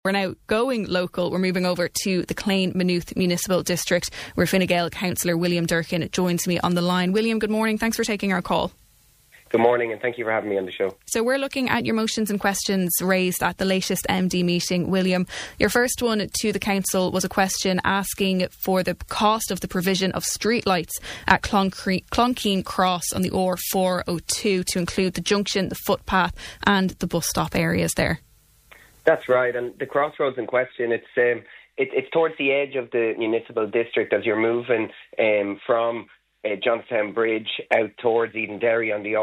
We're now going local. We're moving over to the Clane Maynooth Municipal District, where Fine Gael Councillor William Durkin joins me on the line. William, good morning. Thanks for taking our call. Good morning, and thank you for having me on the show. So we're looking at your motions and questions raised at the latest MD meeting. William, your first one to the council was a question asking for the cost of the provision of streetlights at Clonkeen Cross on the R402 to include the junction, the footpath and the bus stop areas there. That's right, and the crossroads in question, it's towards the edge of the municipal district as you're moving from Johnstown Bridge out towards Edenderry on the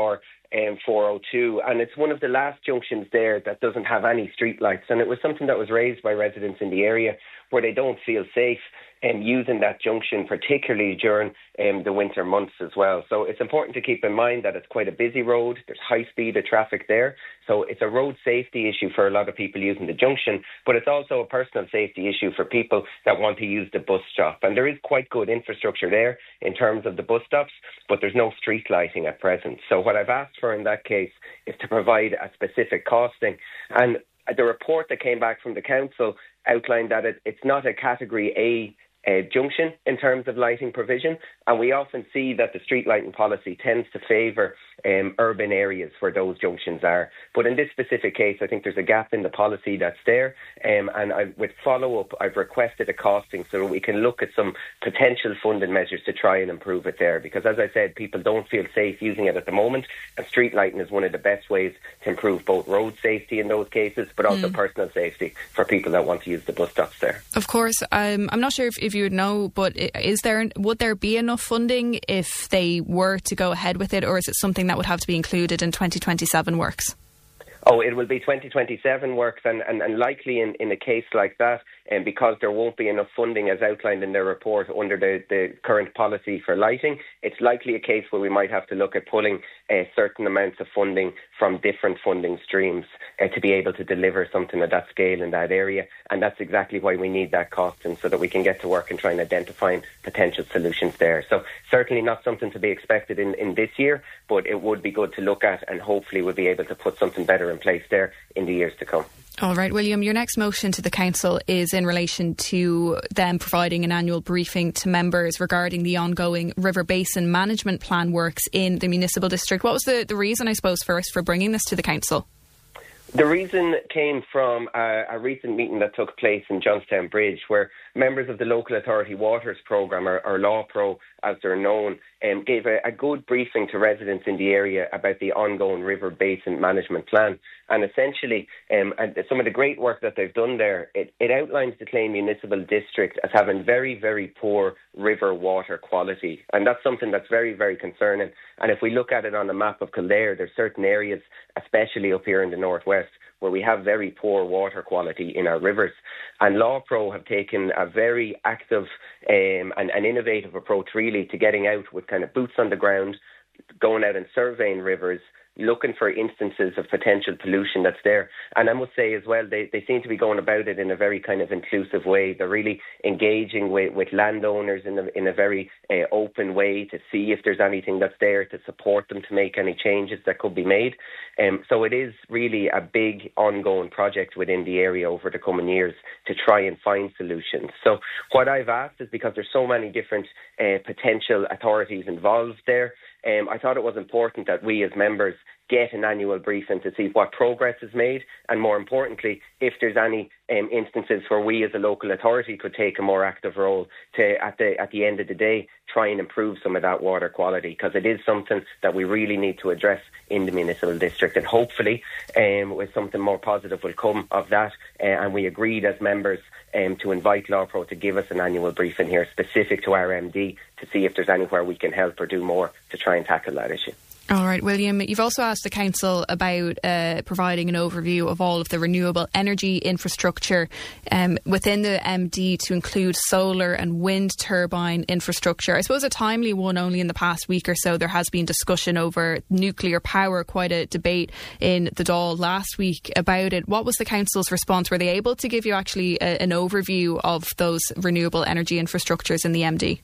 R402, and it's one of the last junctions there that doesn't have any streetlights, and it was something that was raised by residents in the area where they don't feel safe using that junction, particularly during the winter months as well. So it's important to keep in mind that it's quite a busy road. There's high speed of traffic there. So it's a road safety issue for a lot of people using the junction, but it's also a personal safety issue for people that want to use the bus stop. And there is quite good infrastructure there in terms of the bus stops, but there's no street lighting at present. So what I've asked for in that case is to provide a specific costing. And the report that came back from the council outlined that it's not a category A junction in terms of lighting provision, and we often see that the street lighting policy tends to favour urban areas where those junctions are. But in this specific case, I think there's a gap in the policy that's there, and with follow-up, I've requested a costing so that we can look at some potential funding measures to try and improve it there, because as I said, people don't feel safe using it at the moment, and street lighting is one of the best ways to improve both road safety in those cases, but also personal safety for people that want to use the bus stops there. Of course, I'm not sure if you would know, but would there be enough funding if they were to go ahead with it, or is it something that would have to be included in 2027 works? Oh, it will be 2027 works, and likely in a case like that, and because there won't be enough funding as outlined in their report under the current policy for lighting, it's likely a case where we might have to look at pulling certain amounts of funding from different funding streams to be able to deliver something of that scale in that area. And that's exactly why we need that costing, so that we can get to work and try and identify potential solutions there. So certainly not something to be expected in this year, but it would be good to look at, and hopefully we'll be able to put something better in place there in the years to come. All right, William, your next motion to the council is in relation to them providing an annual briefing to members regarding the ongoing River Basin Management Plan works in the municipal district. What was the reason, I suppose, first for bringing this to the council? The reason came from a recent meeting that took place in Johnstown Bridge, where members of the Local Authority Waters Programme, or LawPro as they're known, gave a good briefing to residents in the area about the ongoing River Basin Management Plan. And essentially, and some of the great work that they've done there, it outlines the Clane Municipal District as having very, very poor river water quality. And that's something that's very, very concerning. And if we look at it on the map of Kildare, there's certain areas, especially up here in the northwest, where we have very poor water quality in our rivers. And LawPro have taken a very active and innovative approach really to getting out with kind of boots on the ground, going out and surveying rivers, looking for instances of potential pollution that's there. And I must say as well, they seem to be going about it in a very kind of inclusive way. They're really engaging with landowners in a very open way to see if there's anything that's there to support them to make any changes that could be made. So it is really a big ongoing project within the area over the coming years to try and find solutions. So what I've asked is, because there's so many different potential authorities involved there, I thought it was important that we as members get an annual briefing to see what progress is made, and more importantly, if there's any instances where we as a local authority could take a more active role to, at the end of the day, try and improve some of that water quality, because it is something that we really need to address in the municipal district. And hopefully with something more positive will come of that, and we agreed as members to invite LawPro to give us an annual briefing here specific to our MD to see if there's anywhere we can help or do more to try and tackle that issue. All right, William, you've also asked the council about providing an overview of all of the renewable energy infrastructure within the MD to include solar and wind turbine infrastructure. I suppose a timely one. Only in the past week or so there has been discussion over nuclear power, quite a debate in the Dáil last week about it. What was the council's response? Were they able to give you actually an overview of those renewable energy infrastructures in the MD?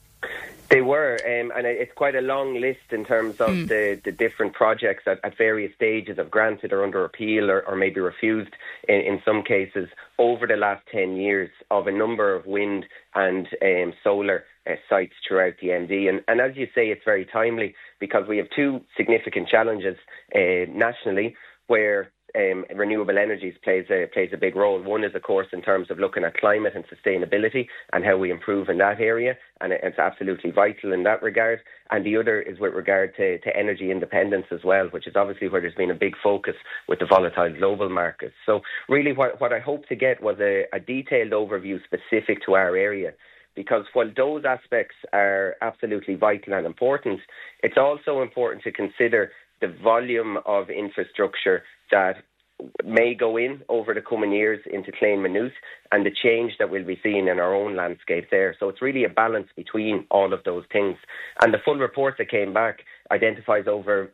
They were, and it's quite a long list in terms of the different projects at various stages of granted or under appeal or maybe refused in some cases. over the last 10 years of a number of wind and solar sites throughout the MD. And as you say, it's very timely because we have two significant challenges nationally where renewable energies plays a big role. One is, of course, in terms of looking at climate and sustainability and how we improve in that area, and it's absolutely vital in that regard. And the other is with regard to energy independence as well, which is obviously where there's been a big focus with the volatile global markets. So really what I hope to get was a detailed overview specific to our area, because while those aspects are absolutely vital and important, it's also important to consider the volume of infrastructure that may go in over the coming years into Clane Maynooth and the change that we'll be seeing in our own landscape there. So it's really a balance between all of those things. And the full report that came back identifies over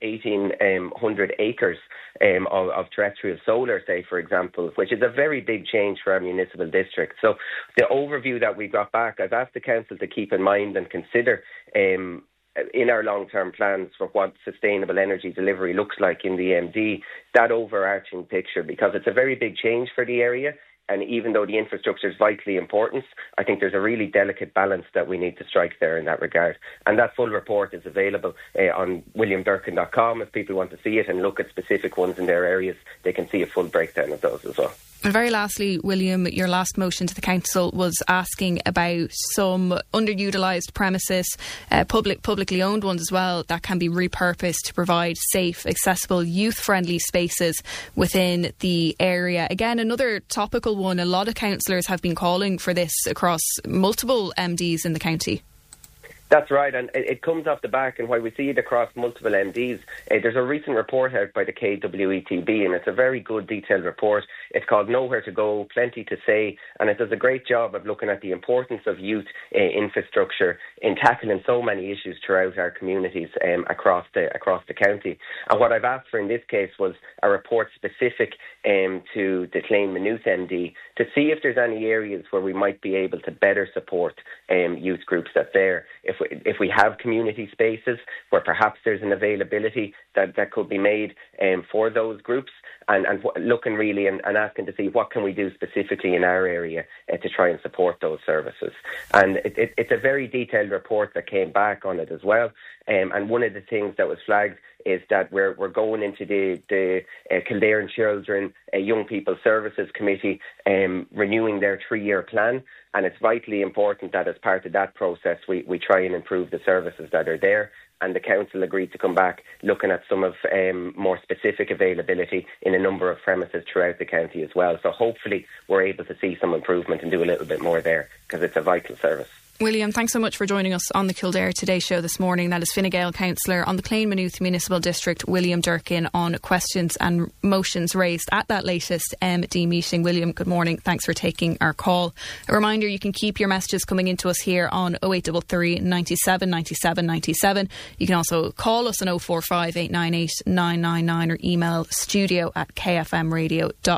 1,800 acres of terrestrial solar, say, for example, which is a very big change for our municipal district. So the overview that we got back, I've asked the council to keep in mind and consider in our long-term plans for what sustainable energy delivery looks like in the MD, that overarching picture, because it's a very big change for the area. And even though the infrastructure is vitally important, I think there's a really delicate balance that we need to strike there in that regard. And that full report is available on williamdurkin.com. If people want to see it and look at specific ones in their areas, they can see a full breakdown of those as well. And very lastly, William, your last motion to the council was asking about some underutilised premises, publicly owned ones as well, that can be repurposed to provide safe, accessible, youth-friendly spaces within the area. Again, another topical one. A lot of councillors have been calling for this across multiple MDs in the county. That's right, and it comes off the back, and why we see it across multiple MDs. There's a recent report out by the KWETB, and it's a very good detailed report. It's called Nowhere to Go, Plenty to Say, and it does a great job of looking at the importance of youth infrastructure in tackling so many issues throughout our communities across the county. And what I've asked for in this case was a report specific to the Clane Maynooth MD to see if there's any areas where we might be able to better support youth groups that's there. If we have community spaces where perhaps there's an availability that could be made for those groups, and looking really and asking to see what can we do specifically in our area to try and support those services. And it's a very detailed report that came back on it as well. And one of the things that was flagged is that we're going into the Kildare and Children Young People Services Committee renewing their 3-year plan. And it's vitally important that as part of that process, we try and improve the services that are there. And the council agreed to come back looking at some of more specific availability in a number of premises throughout the county as well. So hopefully we're able to see some improvement and do a little bit more there, because it's a vital service. William, thanks so much for joining us on the Kildare Today show this morning. That is Fine Gael councillor on the Clane Maynooth Municipal District, William Durkin, on questions and motions raised at that latest MD meeting. William, good morning. Thanks for taking our call. A reminder, you can keep your messages coming into us here on 0833 97 97 97. You can also call us on 045 898 999 or email studio@kfmradio.ie.